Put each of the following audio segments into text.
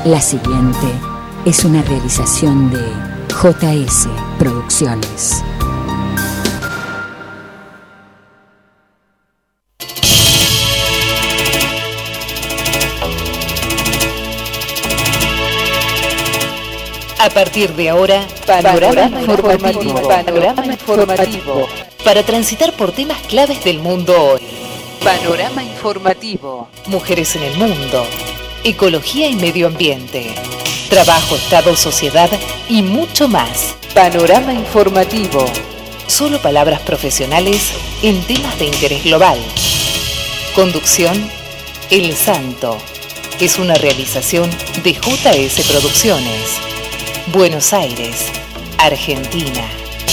La siguiente es una realización de JS Producciones. A partir de ahora, Panorama Informativo. Para transitar por temas claves del mundo hoy. Panorama Informativo. Mujeres en el mundo. Ecología y medio ambiente. Trabajo, Estado, sociedad y mucho más. Panorama Informativo. Solo palabras profesionales en temas de interés global. Conducción, El Santo. Es una realización de JS Producciones. Buenos Aires, Argentina.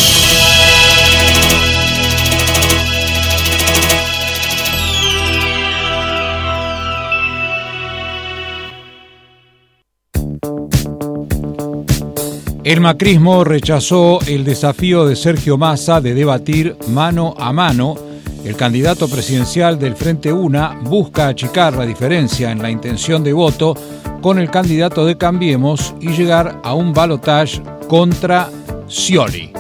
El macrismo rechazó el desafío de Sergio Massa de debatir mano a mano. El candidato presidencial del Frente Una busca achicar la diferencia en la intención de voto con el candidato de Cambiemos y llegar a un balotaje contra Scioli.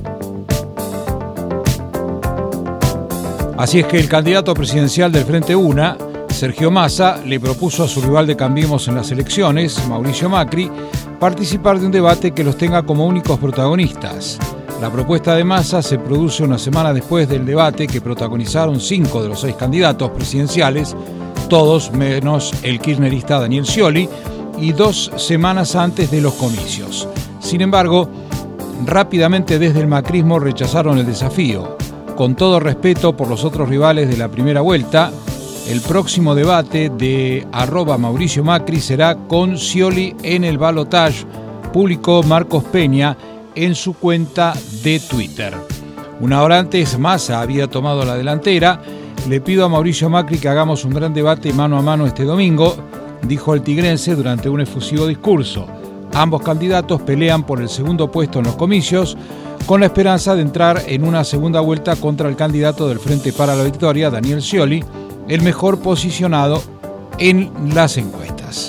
Así es que el candidato presidencial del Frente Una, Sergio Massa, le propuso a su rival de Cambiemos en las elecciones, Mauricio Macri, participar de un debate que los tenga como únicos protagonistas. La propuesta de Massa se produce una semana después del debate que protagonizaron 5 de los 6 candidatos presidenciales, todos menos el kirchnerista Daniel Scioli, y 2 semanas antes de los comicios. Sin embargo, rápidamente desde el macrismo rechazaron el desafío. Con todo respeto por los otros rivales de la primera vuelta, el próximo debate de @Mauricio Macri será con Scioli en el balotaje, publicó Marcos Peña en su cuenta de Twitter. Una hora antes, Massa había tomado la delantera. Le pido a Mauricio Macri que hagamos un gran debate mano a mano este domingo, dijo el tigrense durante un efusivo discurso. Ambos candidatos pelean por el segundo puesto en los comicios, con la esperanza de entrar en una segunda vuelta contra el candidato del Frente para la Victoria, Daniel Scioli, el mejor posicionado en las encuestas.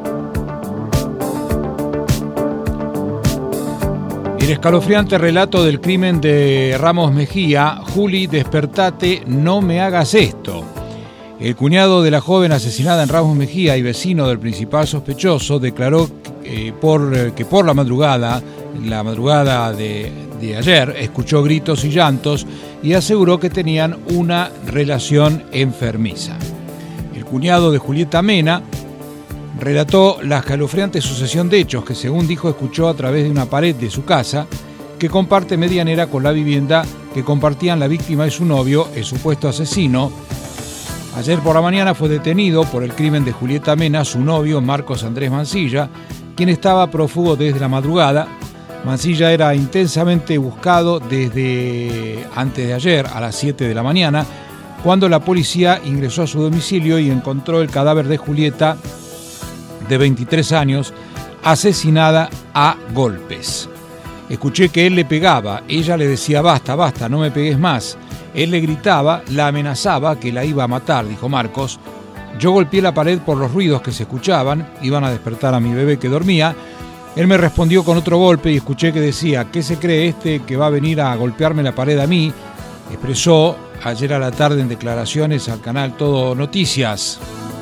El escalofriante relato del crimen de Ramos Mejía, Juli, despertate, no me hagas esto. El cuñado de la joven asesinada en Ramos Mejía y vecino del principal sospechoso declaró que por la madrugada de ayer, escuchó gritos y llantos y aseguró que tenían una relación enfermiza. El cuñado de Julieta Mena relató la escalofriante sucesión de hechos que, según dijo, escuchó a través de una pared de su casa que comparte medianera con la vivienda que compartían la víctima y su novio, el supuesto asesino. Ayer por la mañana fue detenido por el crimen de Julieta Mena su novio Marcos Andrés Mansilla, quien estaba prófugo desde la madrugada. Mansilla era intensamente buscado desde antes de ayer a las 7 de la mañana, cuando la policía ingresó a su domicilio y encontró el cadáver de Julieta, de 23 años, asesinada a golpes. Escuché que él le pegaba, ella le decía basta, basta, no me pegues más. Él le gritaba, la amenazaba que la iba a matar, dijo Marcos. Yo golpeé la pared por los ruidos que se escuchaban, iban a despertar a mi bebé que dormía. Él me respondió con otro golpe y escuché que decía, ¿qué se cree este que va a venir a golpearme la pared a mí? Expresó ayer a la tarde en declaraciones al canal Todo Noticias.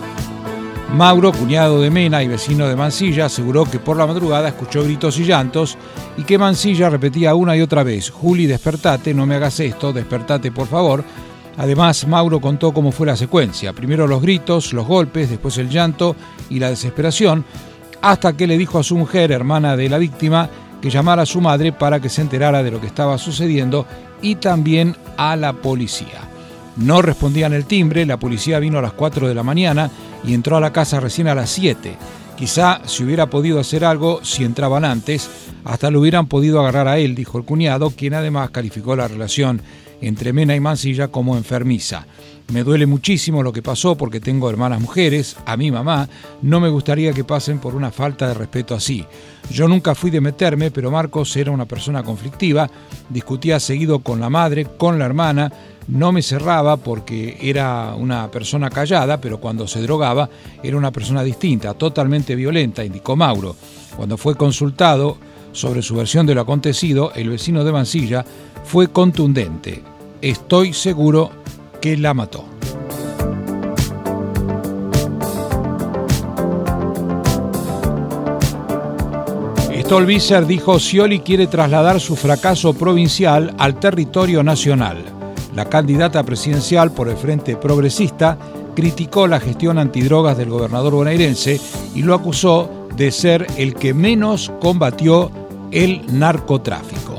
Mauro, cuñado de Mena y vecino de Mansilla, aseguró que por la madrugada escuchó gritos y llantos y que Mansilla repetía una y otra vez, Juli, despertate, no me hagas esto, despertate por favor. Además, Mauro contó cómo fue la secuencia. Primero los gritos, los golpes, después el llanto y la desesperación, hasta que le dijo a su mujer, hermana de la víctima, que llamara a su madre para que se enterara de lo que estaba sucediendo y también a la policía. No respondían el timbre, la policía vino a las 4 de la mañana y entró a la casa recién a las 7. Quizá si hubiera podido hacer algo, si entraban antes, hasta lo hubieran podido agarrar a él, dijo el cuñado, quien además calificó la relación entre Mena y Mansilla como enfermiza. Me duele muchísimo lo que pasó porque tengo hermanas mujeres, a mi mamá, no me gustaría que pasen por una falta de respeto así. Yo nunca fui de meterme, pero Marcos era una persona conflictiva, discutía seguido con la madre, con la hermana, no me cerraba porque era una persona callada, pero cuando se drogaba era una persona distinta, totalmente violenta, indicó Mauro. Cuando fue consultado sobre su versión de lo acontecido, el vecino de Mansilla fue contundente: estoy seguro que la mató. Stolbizer dijo: Scioli quiere trasladar su fracaso provincial al territorio nacional. La candidata presidencial por el Frente Progresista criticó la gestión antidrogas del gobernador bonaerense y lo acusó de ser el que menos combatió el narcotráfico.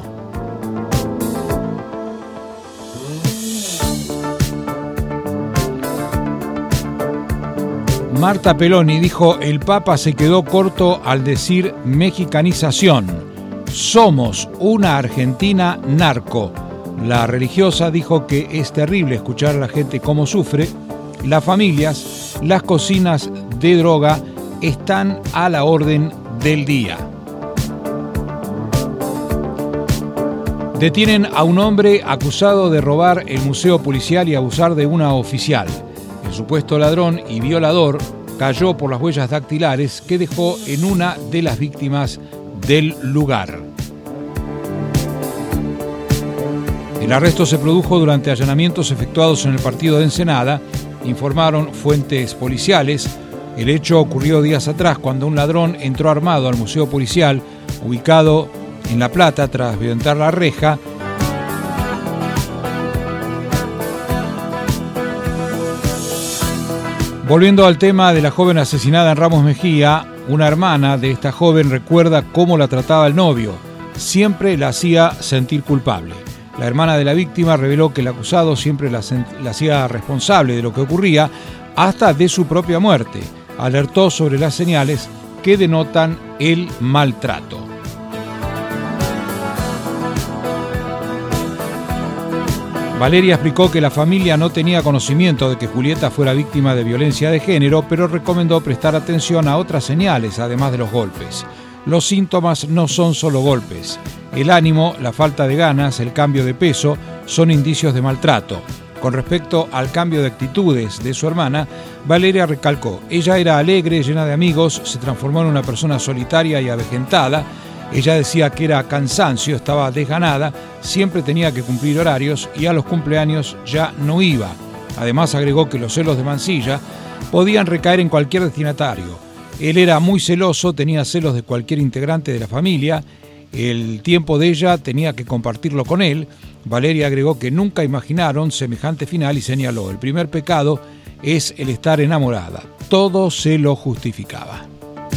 Marta Peloni dijo: el Papa se quedó corto al decir mexicanización. Somos una Argentina narco. La religiosa dijo que es terrible escuchar a la gente cómo sufre. Las familias, las cocinas de droga están a la orden del día. Detienen a un hombre acusado de robar el museo policial y abusar de una oficial. El supuesto ladrón y violador cayó por las huellas dactilares que dejó en una de las víctimas del lugar. El arresto se produjo durante allanamientos efectuados en el partido de Ensenada, informaron fuentes policiales. El hecho ocurrió días atrás cuando un ladrón entró armado al museo policial ubicado en La Plata tras violentar la reja. Volviendo al tema de la joven asesinada en Ramos Mejía, una hermana de esta joven recuerda cómo la trataba el novio. Siempre la hacía sentir culpable. La hermana de la víctima reveló que el acusado siempre la hacía responsable de lo que ocurría, hasta de su propia muerte. Alertó sobre las señales que denotan el maltrato. Valeria explicó que la familia no tenía conocimiento de que Julieta fuera víctima de violencia de género, pero recomendó prestar atención a otras señales, además de los golpes. Los síntomas no son solo golpes. El ánimo, la falta de ganas, el cambio de peso son indicios de maltrato. Con respecto al cambio de actitudes de su hermana, Valeria recalcó: ella era alegre, llena de amigos, se transformó en una persona solitaria y avejentada. Ella decía que era cansancio, estaba desganada, siempre tenía que cumplir horarios y a los cumpleaños ya no iba. Además agregó que los celos de Mansilla podían recaer en cualquier destinatario. Él era muy celoso, tenía celos de cualquier integrante de la familia. El tiempo de ella tenía que compartirlo con él. Valeria agregó que nunca imaginaron semejante final y señaló: el primer pecado es el estar enamorada. Todo se lo justificaba.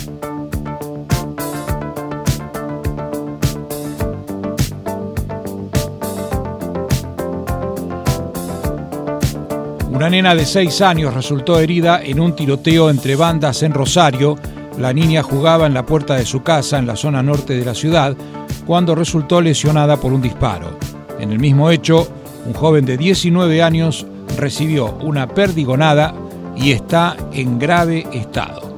Una nena de 6 años resultó herida en un tiroteo entre bandas en Rosario. La niña jugaba en la puerta de su casa en la zona norte de la ciudad cuando resultó lesionada por un disparo. En el mismo hecho, un joven de 19 años recibió una perdigonada y está en grave estado.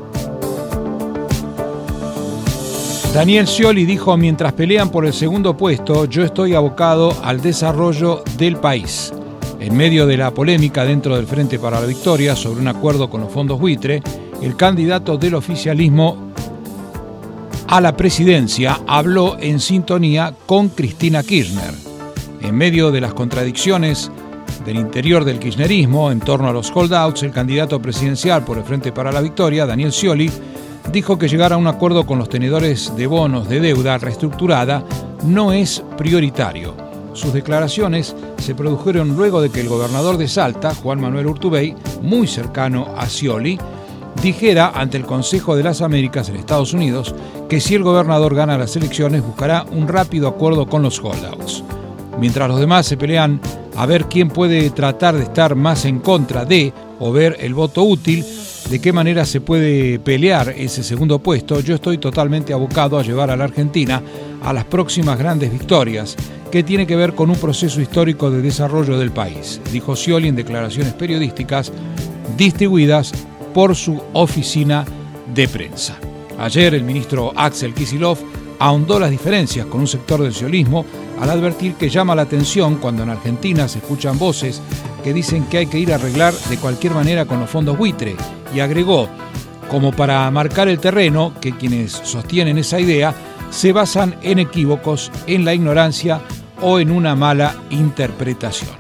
Daniel Scioli dijo: mientras pelean por el segundo puesto, yo estoy abocado al desarrollo del país. En medio de la polémica dentro del Frente para la Victoria sobre un acuerdo con los fondos buitre, el candidato del oficialismo a la presidencia habló en sintonía con Cristina Kirchner. En medio de las contradicciones del interior del kirchnerismo en torno a los holdouts, el candidato presidencial por el Frente para la Victoria, Daniel Scioli, dijo que llegar a un acuerdo con los tenedores de bonos de deuda reestructurada no es prioritario. Sus declaraciones se produjeron luego de que el gobernador de Salta, Juan Manuel Urtubey, muy cercano a Scioli, dijera ante el Consejo de las Américas en Estados Unidos que si el gobernador gana las elecciones buscará un rápido acuerdo con los holdouts. Mientras los demás se pelean a ver quién puede tratar de estar más en contra de o ver el voto útil, de qué manera se puede pelear ese segundo puesto, yo estoy totalmente abocado a llevar a la Argentina a las próximas grandes victorias, que tiene que ver con un proceso histórico de desarrollo del país, dijo Scioli en declaraciones periodísticas distribuidas por su oficina de prensa. Ayer el ministro Axel Kicillof ahondó las diferencias con un sector del sionismo al advertir que llama la atención cuando en Argentina se escuchan voces que dicen que hay que ir a arreglar de cualquier manera con los fondos buitre, y agregó, como para marcar el terreno, que quienes sostienen esa idea se basan en equívocos, en la ignorancia o en una mala interpretación.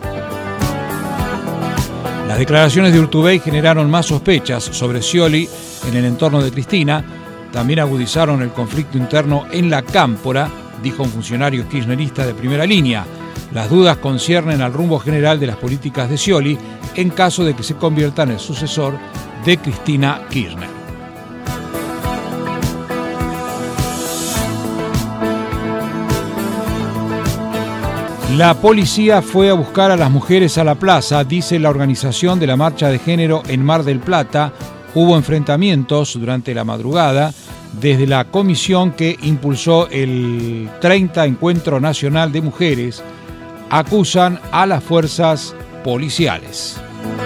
Las declaraciones de Urtubey generaron más sospechas sobre Scioli en el entorno de Cristina. También agudizaron el conflicto interno en la Cámpora, dijo un funcionario kirchnerista de primera línea. Las dudas conciernen al rumbo general de las políticas de Scioli en caso de que se convierta en el sucesor de Cristina Kirchner. La policía fue a buscar a las mujeres a la plaza, dice la organización de la marcha de género en Mar del Plata. Hubo enfrentamientos durante la madrugada desde la comisión que impulsó el 30 Encuentro Nacional de Mujeres. Acusan a las fuerzas policiales.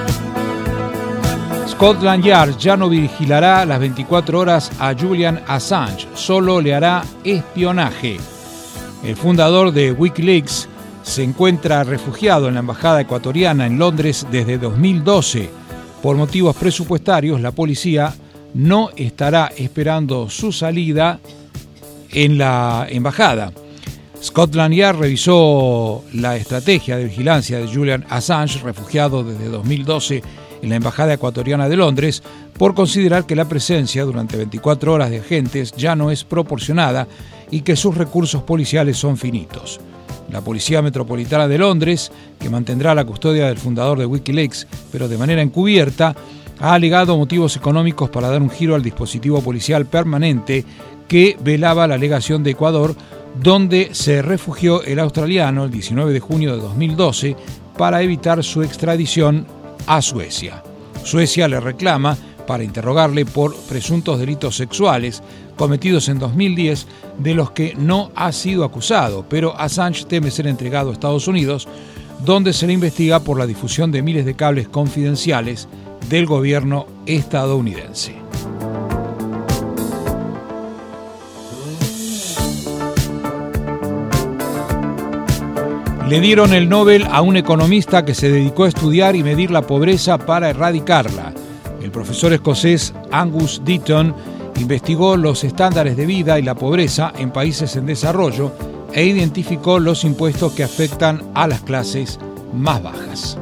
Scotland Yard ya no vigilará las 24 horas a Julian Assange, solo le hará espionaje. El fundador de Wikileaks se encuentra refugiado en la embajada ecuatoriana en Londres desde 2012. Por motivos presupuestarios, la policía no estará esperando su salida en la embajada. Scotland Yard revisó la estrategia de vigilancia de Julian Assange, refugiado desde 2012 en la embajada ecuatoriana de Londres, por considerar que la presencia durante 24 horas de agentes ya no es proporcionada y que sus recursos policiales son finitos. La Policía Metropolitana de Londres, que mantendrá la custodia del fundador de Wikileaks, pero de manera encubierta, ha alegado motivos económicos para dar un giro al dispositivo policial permanente que velaba la legación de Ecuador, donde se refugió el australiano el 19 de junio de 2012 para evitar su extradición a Suecia. Suecia le reclama para interrogarle por presuntos delitos sexuales cometidos en 2010, de los que no ha sido acusado, pero Assange teme ser entregado a Estados Unidos, donde se le investiga por la difusión de miles de cables confidenciales del gobierno estadounidense. Le dieron el Nobel a un economista que se dedicó a estudiar y medir la pobreza para erradicarla. El profesor escocés Angus Deaton investigó los estándares de vida y la pobreza en países en desarrollo e identificó los impuestos que afectan a las clases más bajas.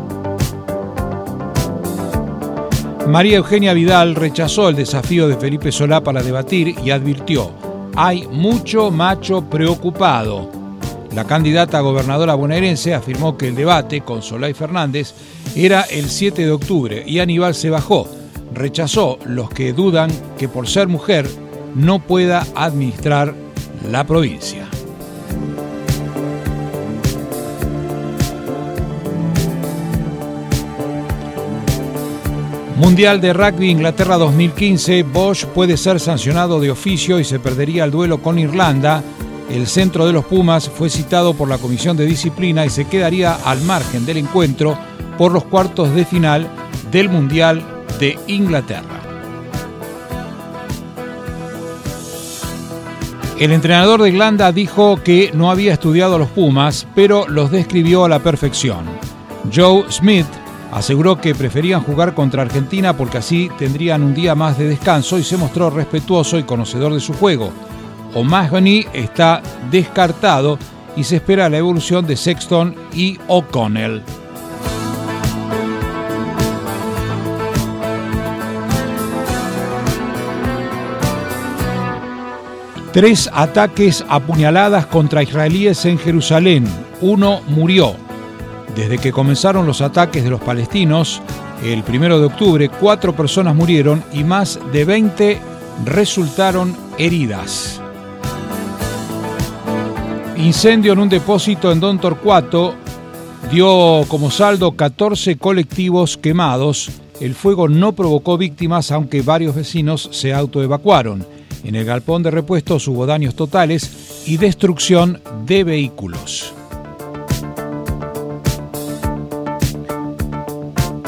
María Eugenia Vidal rechazó el desafío de Felipe Solá para debatir y advirtió: hay mucho macho preocupado. La candidata a gobernadora bonaerense afirmó que el debate con Solá y Fernández era el 7 de octubre y Aníbal se bajó. Rechazó los que dudan que por ser mujer no pueda administrar la provincia. Mundial de Rugby Inglaterra 2015, Bosch puede ser sancionado de oficio y se perdería el duelo con Irlanda. El centro de los Pumas fue citado por la Comisión de Disciplina y se quedaría al margen del encuentro por los cuartos de final del Mundial de Inglaterra. El entrenador de Irlanda dijo que no había estudiado a los Pumas, pero los describió a la perfección. Joe Smith aseguró que preferían jugar contra Argentina porque así tendrían un día más de descanso y se mostró respetuoso y conocedor de su juego. O'Mahony está descartado y se espera la evolución de Sexton y O'Connell. Tres ataques a puñaladas contra israelíes en Jerusalén. Uno murió. Desde que comenzaron los ataques de los palestinos, el 1 de octubre, 4 personas murieron y más de 20 resultaron heridas. Incendio en un depósito en Don Torcuato dio como saldo 14 colectivos quemados. El fuego no provocó víctimas, aunque varios vecinos se autoevacuaron. En el galpón de repuestos hubo daños totales y destrucción de vehículos.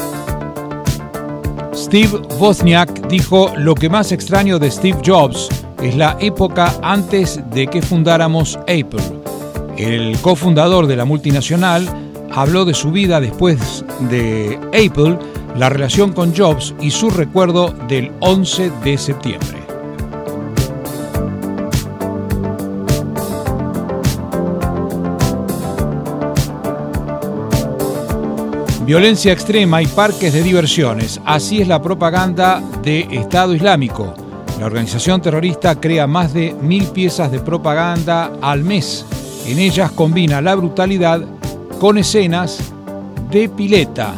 Steve Wozniak dijo: lo que más extraño de Steve Jobs es la época antes de que fundáramos Apple. El cofundador de la multinacional habló de su vida después de Apple, la relación con Jobs y su recuerdo del 11 de septiembre. Violencia extrema y parques de diversiones. Así es la propaganda de Estado Islámico. La organización terrorista crea más de 1000 piezas de propaganda al mes. En ellas combina la brutalidad con escenas de pileta.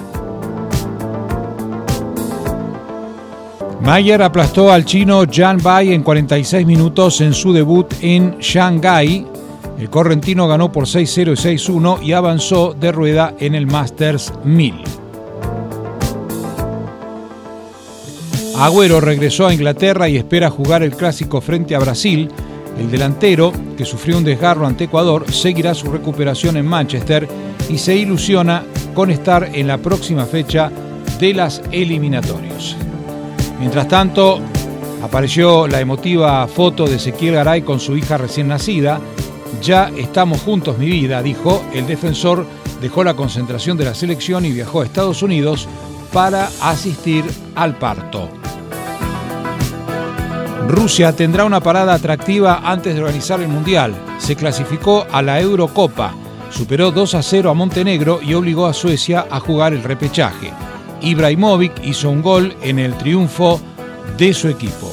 Mayer aplastó al chino Yan Bai en 46 minutos en su debut en Shanghái. El correntino ganó por 6-0 y 6-1 y avanzó de rueda en el Masters 1000. Agüero regresó a Inglaterra y espera jugar el clásico frente a Brasil. El delantero, que sufrió un desgarro ante Ecuador, seguirá su recuperación en Manchester y se ilusiona con estar en la próxima fecha de las eliminatorias. Mientras tanto, apareció la emotiva foto de Ezequiel Garay con su hija recién nacida. Ya estamos juntos, mi vida, dijo. El defensor dejó la concentración de la selección y viajó a Estados Unidos para asistir al parto. Rusia tendrá una parada atractiva antes de organizar el Mundial. Se clasificó a la Eurocopa, superó 2-0 a Montenegro y obligó a Suecia a jugar el repechaje. Ibrahimovic hizo un gol en el triunfo de su equipo.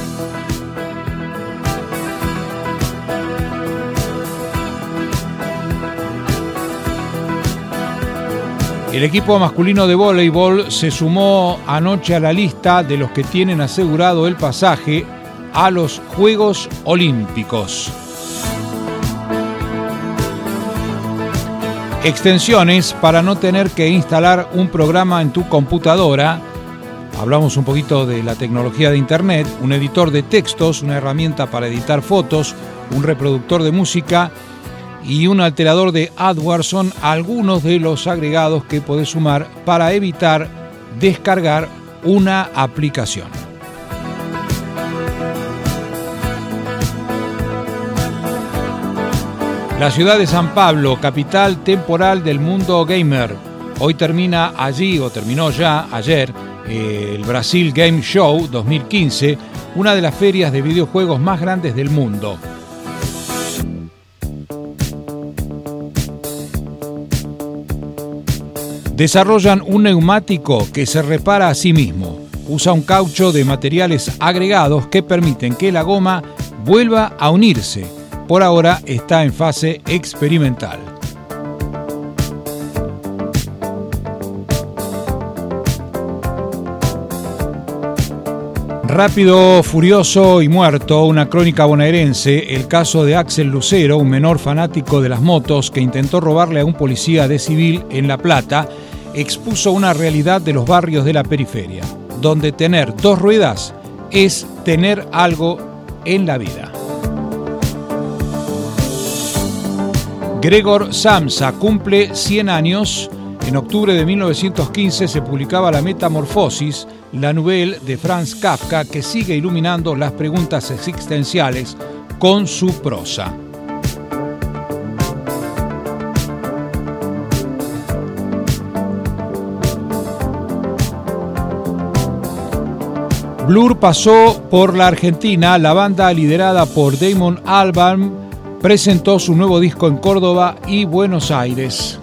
El equipo masculino de voleibol se sumó anoche a la lista de los que tienen asegurado el pasaje a los Juegos Olímpicos. Extensiones para no tener que instalar un programa en tu computadora. Hablamos un poquito de la tecnología de Internet, un editor de textos, una herramienta para editar fotos, un reproductor de música y un alterador de AdWords son algunos de los agregados que podés sumar para evitar descargar una aplicación. La ciudad de San Pablo, capital temporal del mundo gamer. Hoy terminó ya ayer, el Brasil Game Show 2015, una de las ferias de videojuegos más grandes del mundo. Desarrollan un neumático que se repara a sí mismo. Usa un caucho de materiales agregados que permiten que la goma vuelva a unirse. Por ahora está en fase experimental. Rápido, Furioso y Muerto, una crónica bonaerense, el caso de Axel Lucero, un menor fanático de las motos que intentó robarle a un policía de civil en La Plata, expuso una realidad de los barrios de la periferia, donde tener dos ruedas es tener algo en la vida. Gregor Samsa cumple 100 años. En octubre de 1915 se publicaba La Metamorfosis, la novela de Franz Kafka, que sigue iluminando las preguntas existenciales con su prosa. Blur pasó por la Argentina. La banda liderada por Damon Albarn presentó su nuevo disco en Córdoba y Buenos Aires.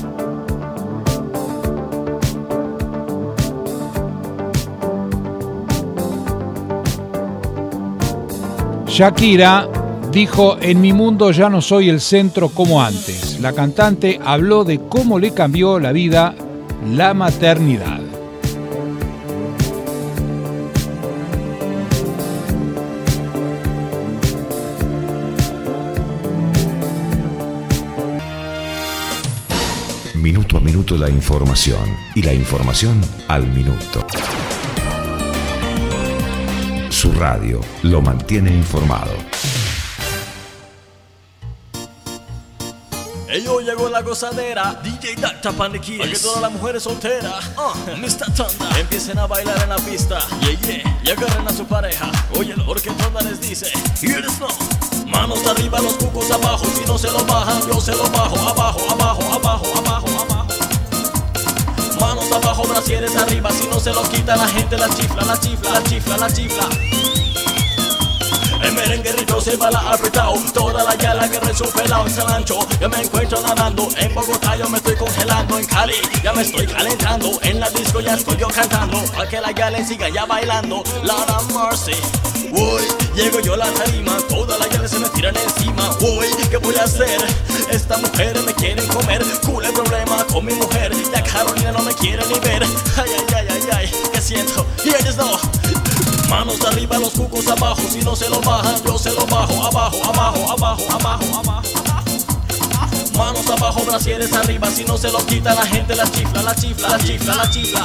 Shakira dijo: en mi mundo ya no soy el centro como antes. La cantante habló de cómo le cambió la vida la maternidad. Minuto a minuto la información, y la información al minuto. Su radio lo mantiene informado. Yo llego en la gozadera, DJ Dr. Paniquis, para que todas las mujeres solteras, Mr. Tonda, empiecen a bailar en la pista, y agarren a su pareja. Oye, el orquetón les dice, here is no. Manos arriba, los cucos abajo, si no se lo bajan, yo se lo bajo, abajo, abajo, abajo, abajo, abajo. Manos abajo, brasieres arriba, si no se lo quita la gente la chifla, la chifla, la chifla, la chifla. El merengue rico se bala apretado, toda la yala que resupelado en San Ancho. Ya me encuentro nadando, en Bogotá yo me estoy congelando, en Cali ya me estoy calentando, en la disco ya estoy yo cantando, pa' que la yala siga ya bailando. Lord of mercy, uy, llego yo a la tarima, toda la yala se me tiran encima. Uy, ¿qué voy a hacer? Estas mujeres me quieren comer, cool el problema con mi mujer, ya Carolina no me quiere ni ver. Ay, ay, ay, ay, ay, ¿qué siento? Y ellos no. Manos arriba, los cucos abajo, si no se lo bajan, yo se lo bajo, abajo, abajo, abajo, abajo, abajo. Manos abajo, brasieres arriba, si no se lo quita la gente la chifla, la chifla, la chifla, la chifla.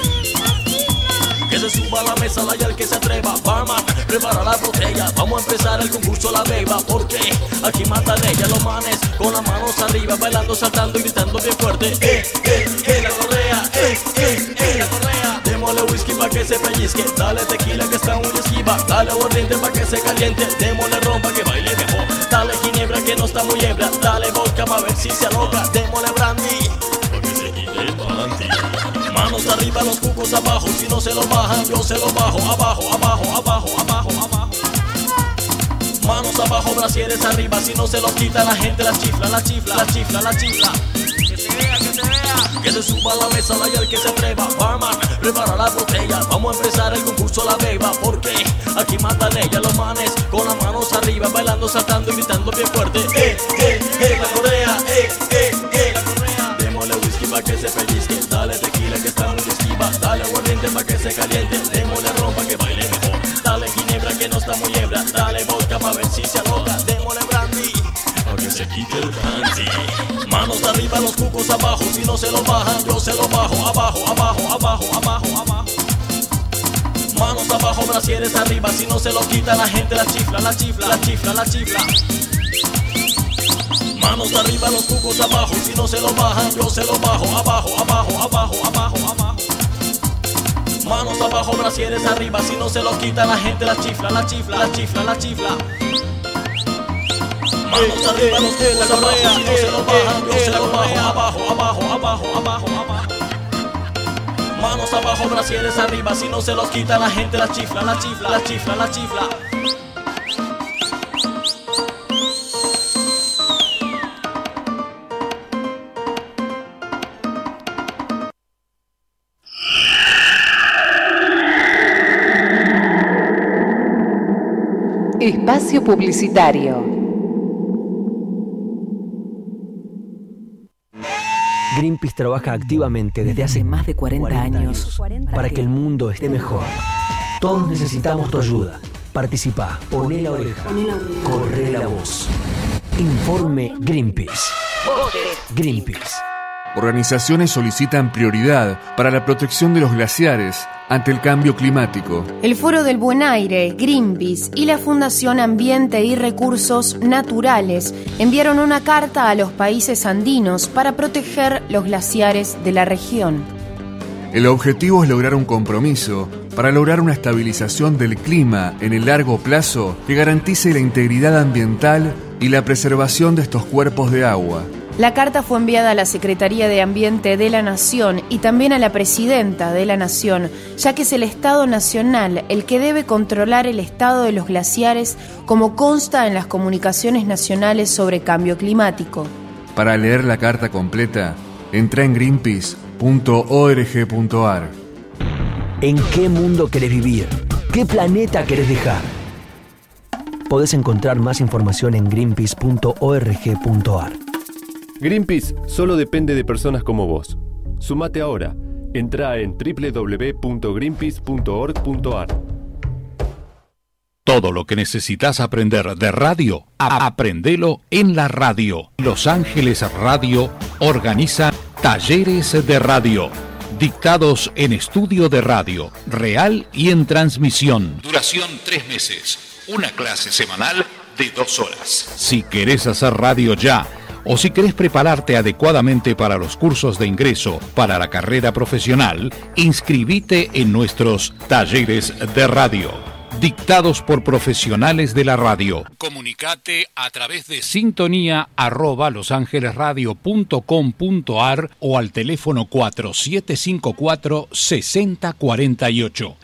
Que se suba a la mesa, la yal que se atreva, barman, prepara la botella, vamos a empezar el concurso la beba, porque aquí mandan ella los manes, con las manos arriba, bailando, saltando y gritando bien fuerte, la correa, la correa. Démosle whisky pa' que se pellizque, dale tequila que está muy esquiva, dale aguardiente pa' que se caliente, démosle ron pa' que baile mejor, dale ginebra que no está muy hebra, dale vodka pa' ver si se aloca, démosle brandy pa' que se quite el panty. Manos arriba, los cucos abajo, si no se lo bajan, yo se lo bajo, abajo, abajo, abajo, abajo, abajo. Manos abajo, brasieres arriba, si no se lo quita la gente la chifla, la chifla, la chifla, la chifla. Que se vea, que se vea. Que se suba a la mesa, la yal que se atreva, barman, prepara la botella, vamos a empezar el concurso la beba, porque aquí mandan ella los manes, con las manos arriba, bailando, saltando y gritando bien fuerte, la correa, la correa. Démosle whisky pa' que se pellizque, dale tequila que está muy esquiva, dale aguardiente pa' que se caliente, démosle ron pa' que baile mejor, dale ginebra que no está muy hebra, dale vodka pa' ver si se aloca, démosle brandy pa' que se quite el panty. Manos arriba, los cucos abajo, si no se lo bajan, yo se lo bajo, abajo, abajo, abajo, abajo, abajo. Manos abajo, brasieres arriba, si no se lo quita la gente la chifla, la chifla, la chifla, la chifla. Manos arriba, los cucos abajo, si no se lo bajan, yo se lo bajo, abajo, abajo, abajo, abajo, abajo. Manos abajo, brasieres arriba, si no se lo quita la gente la chifla, la chifla, la chifla, la chifla. Manos arriba, los cucos abajo, si no se lo bajan, yo se lo bajo, abajo, abajo, abajo, abajo, abajo. Manos abajo, brasieres arriba, si no se los quita la gente la chifla, la chifla, la chifla, la chifla. Espacio publicitario. Greenpeace trabaja activamente desde hace más de 40 años para que el mundo esté mejor. Todos necesitamos tu ayuda. Participa, poné la oreja, corre la voz. Informe Greenpeace. Greenpeace. Organizaciones solicitan prioridad para la protección de los glaciares ante el cambio climático. El Foro del Buen Aire, Greenpeace y la Fundación Ambiente y Recursos Naturales enviaron una carta a los países andinos para proteger los glaciares de la región. El objetivo es lograr un compromiso para lograr una estabilización del clima en el largo plazo que garantice la integridad ambiental y la preservación de estos cuerpos de agua. La carta fue enviada a la Secretaría de Ambiente de la Nación y también a la Presidenta de la Nación, ya que es el Estado Nacional el que debe controlar el estado de los glaciares, como consta en las comunicaciones nacionales sobre cambio climático. Para leer la carta completa, entra en greenpeace.org.ar. ¿En qué mundo querés vivir? ¿Qué planeta querés dejar? Podés encontrar más información en greenpeace.org.ar. Greenpeace solo depende de personas como vos. Sumate ahora. Entrá en www.greenpeace.org.ar. Todo lo que necesitas aprender de radio, aprendelo en la radio. Los Ángeles Radio organiza talleres de radio, dictados en estudio de radio, real y en transmisión. Duración 3 meses. Una clase semanal de 2 horas. Si querés hacer radio ya, o si querés prepararte adecuadamente para los cursos de ingreso para la carrera profesional, inscribite en nuestros talleres de radio, dictados por profesionales de la radio. Comunicate a través de sintonía@losangelesradio.com.ar o al teléfono 4754-6048.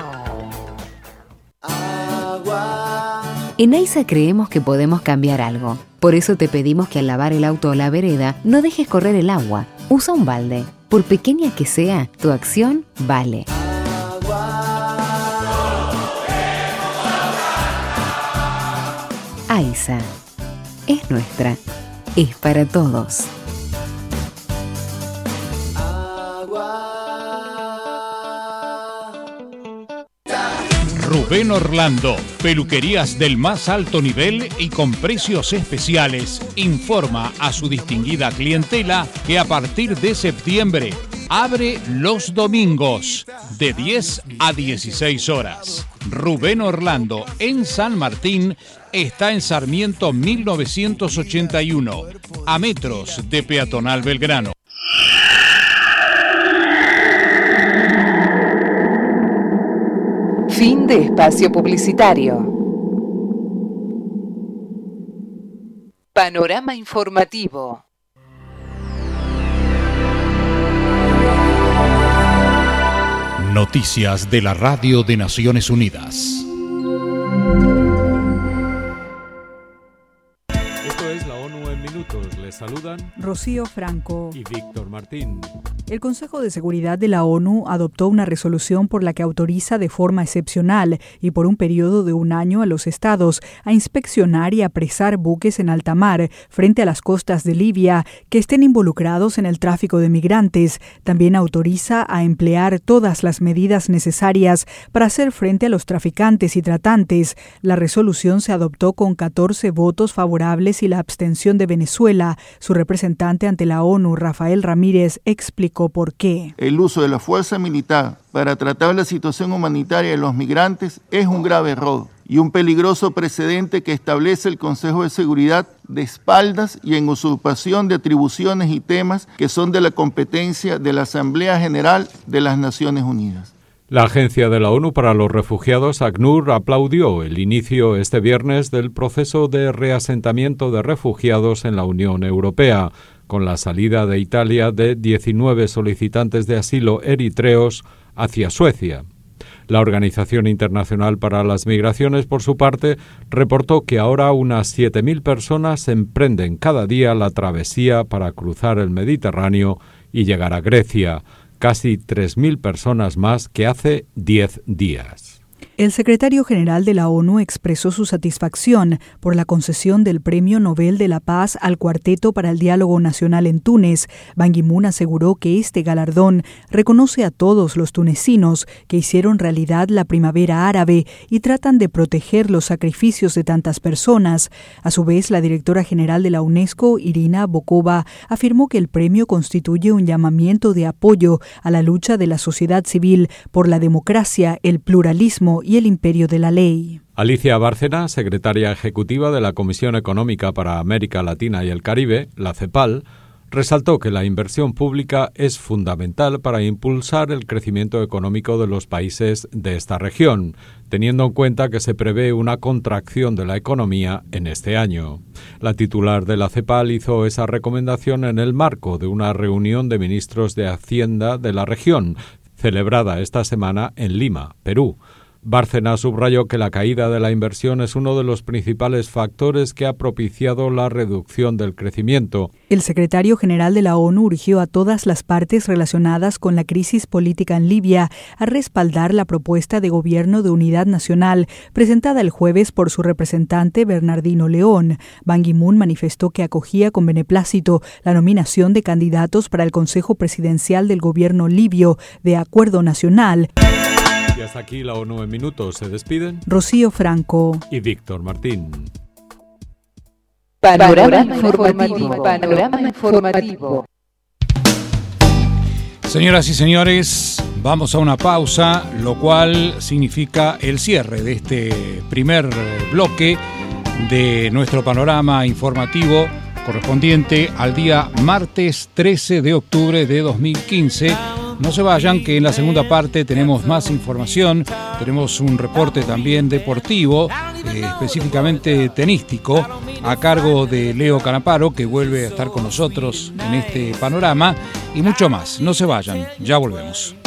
En AISA creemos que podemos cambiar algo. Por eso te pedimos que al lavar el auto o la vereda no dejes correr el agua. Usa un balde. Por pequeña que sea, tu acción vale. AISA. Es nuestra. Es para todos. Rubén Orlando, peluquerías del más alto nivel y con precios especiales. Informa a su distinguida clientela que a partir de septiembre abre los domingos de 10 a 16 horas. Rubén Orlando en San Martín está en Sarmiento 1981, a metros de Peatonal Belgrano. Fin de espacio publicitario. Panorama informativo. Noticias de la Radio de Naciones Unidas. Esto es la ONU en minutos. Les saludan Rocío Franco y Víctor Martín. El Consejo de Seguridad de la ONU adoptó una resolución por la que autoriza de forma excepcional y por un periodo de 1 año a los estados a inspeccionar y apresar buques en alta mar frente a las costas de Libia que estén involucrados en el tráfico de migrantes. También autoriza a emplear todas las medidas necesarias para hacer frente a los traficantes y tratantes. La resolución se adoptó con 14 votos favorables y la abstención de Venezuela. Su representante ante la ONU, Rafael Ramírez, explicó por qué. El uso de la fuerza militar para tratar la situación humanitaria de los migrantes es un grave error y un peligroso precedente que establece el Consejo de Seguridad de espaldas y en usurpación de atribuciones y temas que son de la competencia de la Asamblea General de las Naciones Unidas. La Agencia de la ONU para los Refugiados, ACNUR, aplaudió el inicio este viernes del proceso de reasentamiento de refugiados en la Unión Europea, con la salida de Italia de 19 solicitantes de asilo eritreos hacia Suecia. La Organización Internacional para las Migraciones, por su parte, reportó que ahora unas 7.000 personas emprenden cada día la travesía para cruzar el Mediterráneo y llegar a Grecia, casi 3.000 personas más que hace 10 días. El secretario general de la ONU expresó su satisfacción por la concesión del Premio Nobel de la Paz al Cuarteto para el Diálogo Nacional en Túnez. Ban Ki-moon aseguró que este galardón reconoce a todos los tunecinos que hicieron realidad la primavera árabe y tratan de proteger los sacrificios de tantas personas. A su vez, la directora general de la UNESCO, Irina Bokova, afirmó que el premio constituye un llamamiento de apoyo a la lucha de la sociedad civil por la democracia, el pluralismo y el imperio de la ley. Alicia Bárcena, secretaria ejecutiva de la Comisión Económica para América Latina y el Caribe, la CEPAL, resaltó que la inversión pública es fundamental para impulsar el crecimiento económico de los países de esta región, teniendo en cuenta que se prevé una contracción de la economía en este año. La titular de la CEPAL hizo esa recomendación en el marco de una reunión de ministros de Hacienda de la región, celebrada esta semana en Lima, Perú. Bárcena subrayó que la caída de la inversión es uno de los principales factores que ha propiciado la reducción del crecimiento. El secretario general de la ONU urgió a todas las partes relacionadas con la crisis política en Libia a respaldar la propuesta de gobierno de unidad nacional presentada el jueves por su representante Bernardino León. Ban Ki-moon manifestó que acogía con beneplácito la nominación de candidatos para el Consejo Presidencial del Gobierno libio de Acuerdo Nacional. Y hasta aquí la ONU en minutos. Se despiden Rocío Franco y Víctor Martín. Panorama informativo. Panorama informativo. Señoras y señores, vamos a una pausa, lo cual significa el cierre de este primer bloque de nuestro panorama informativo correspondiente al día martes 13 de octubre de 2015. No se vayan, que en la segunda parte tenemos más información, tenemos un reporte también deportivo, específicamente tenístico, a cargo de Leo Canaparo, que vuelve a estar con nosotros en este panorama, y mucho más. No se vayan, ya volvemos.